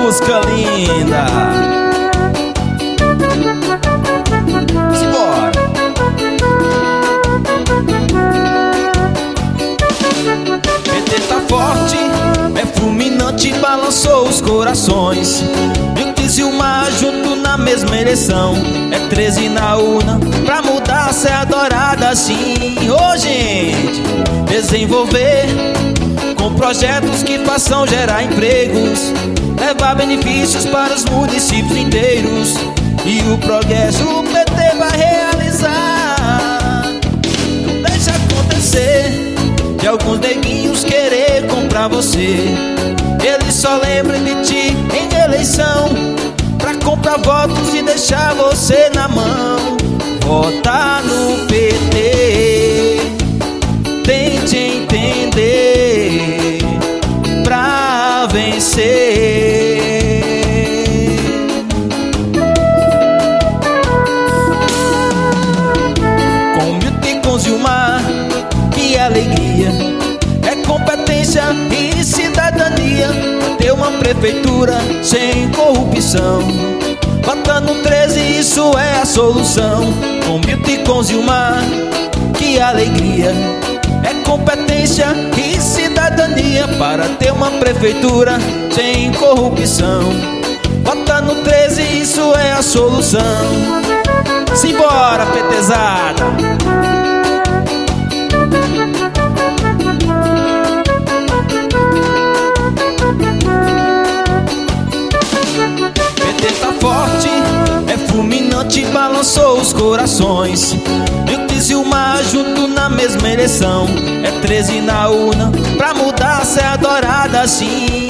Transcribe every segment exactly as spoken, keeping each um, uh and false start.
música linda. Simbora. P T tá forte, é fulminante, balançou os corações. Milton e Zilmar junto na mesma eleição. É treze na urna, pra mudar, ser adorada assim. Ô gente, desenvolver com projetos que façam gerar empregos, levar benefícios para os municípios inteiros. E o progresso o P T vai realizar. Não deixa acontecer de alguns neguinhos querer comprar você. Eles só lembram de ti em eleição, pra comprar votos e deixar você na mão. Vota no P T, tente entender pra vencer. Com Milton e com Zilmar, que alegria, é competência e cidadania, ter uma prefeitura sem corrupção. Vota no treze, isso é a solução. Com Milton e com Zilmar, que alegria, é competência e cidadania, para ter uma prefeitura sem corrupção. Vota no treze, isso é a solução. Simbora, PTzada. P T tá forte, é fulminante, balançou os corações. Milton e Zilmar junto na mesma eleição. É treze na urna, pra mudar, ser adorada assim.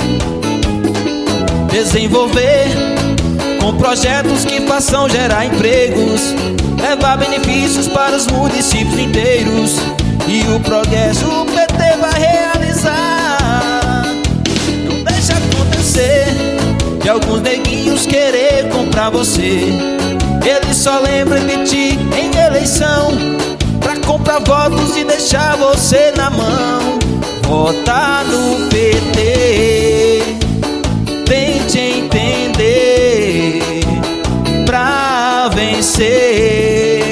Desenvolver com projetos que façam gerar empregos, levar benefícios para os municípios inteiros. E o progresso o P T vai realizar. Não deixa acontecer de alguns neguinhos querer comprar você. Eles só lembram de ti em eleição, pra comprar votos e deixar você na mão. Vota no P T, tente entender pra vencer.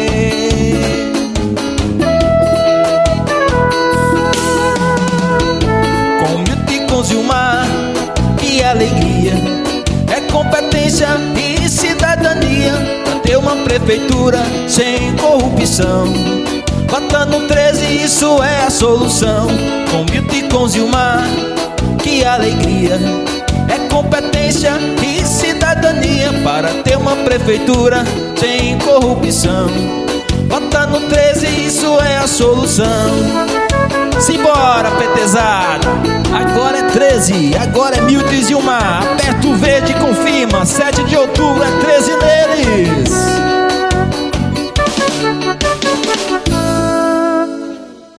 Com Milton e com Zilmar, que alegria, é competência e cidadania, pra ter uma prefeitura sem corrupção. Vota no treze, isso é a solução. Com Milton e com Zilmar, que alegria, é competência e cidadania, para ter uma prefeitura sem corrupção. Vota no treze, isso é a solução. Simbora, PTzada. Agora é treze, agora é Milton e Zilmar. Aperta o verde e confirma, sete de outubro é